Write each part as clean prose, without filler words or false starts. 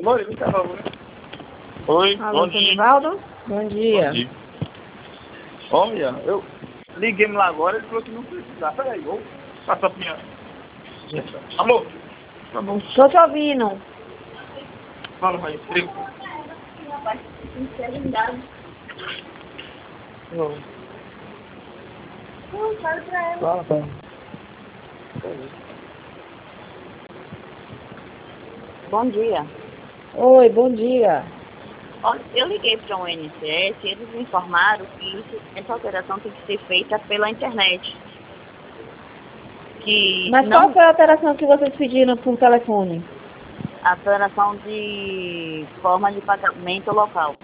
Lore, vem cá, por favor. Oi, Alô, bom dia. Nivaldo? Bom dia. Bom dia. Olha, eu liguei lá agora e ele falou que não precisava. Peraí, vou passar pra minha... Alô? Tá bom. Tô te ouvindo. Fala, pai. Não. Não, fala pra ela. Fala, pai. Bom dia. Oi, bom dia. Olha, eu liguei para o INSS e eles me informaram que essa alteração tem que ser feita pela internet. Que Mas não, qual foi a alteração que vocês pediram por telefone? a alteração de forma de pagamento local.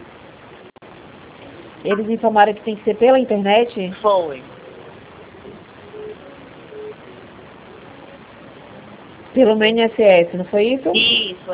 Eles informaram que tem que ser pela internet? Foi. Pelo meu INSS, não foi isso? Isso,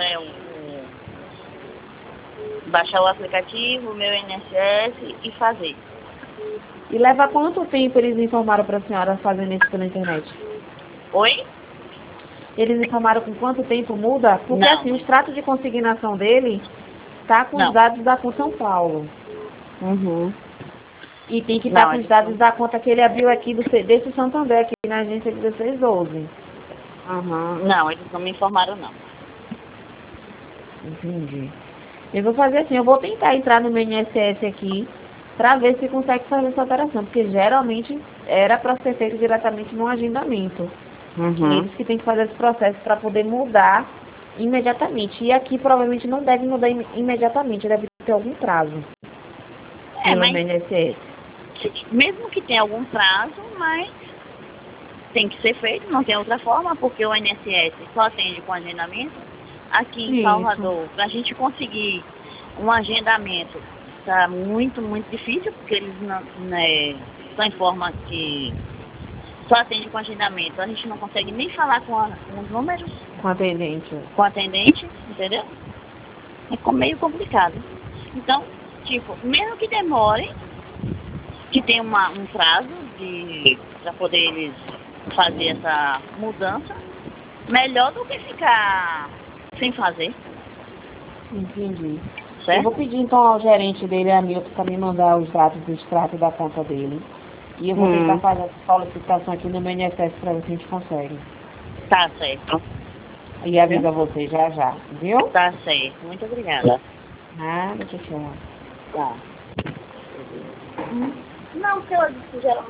baixar o aplicativo, o meu INSS e fazer. E leva quanto tempo eles informaram para a senhora fazendo isso pela internet? Oi? Eles informaram com quanto tempo muda? Porque Não. assim, o extrato de consignação dele está com Não. os dados da conta São Paulo. Uhum. E tem que estar Não, com os eles dados não. da conta que ele abriu aqui desse Santander, aqui na agência 1612. Uhum. Não, eles não me informaram não. Entendi. Eu vou fazer assim, eu vou tentar entrar no meu INSS aqui para ver se consegue fazer essa alteração, porque geralmente era para ser feito diretamente no agendamento. Uhum. Eles que têm que fazer esse processo para poder mudar imediatamente. E aqui provavelmente não deve mudar imediatamente, deve ter algum prazo. Pelo mas meu INSS. mesmo que tenha algum prazo, mas tem que ser feito, não tem outra forma, porque o INSS só atende com agendamento. Aqui em Isso. Salvador, para a gente conseguir um agendamento, está muito, muito difícil, porque eles não, né, só informam que só atende com agendamento. A gente não consegue nem falar com os números, Com atendente. com o atendente, entendeu? É meio complicado. Então, tipo, mesmo que demore, que tenha um prazo para poder eles fazer essa mudança, melhor do que ficar sem fazer. Entendi. Certo? Eu vou pedir então ao gerente dele, a Milton, para me mandar os dados do extrato da conta dele. E eu vou tentar fazer essa solicitação aqui no meu INSS para ver se a gente consegue. Tá certo. E avisa você já já, viu? Tá certo. Muito obrigada. Nada, tchau. Tá. Não, porque eu disse geralmente.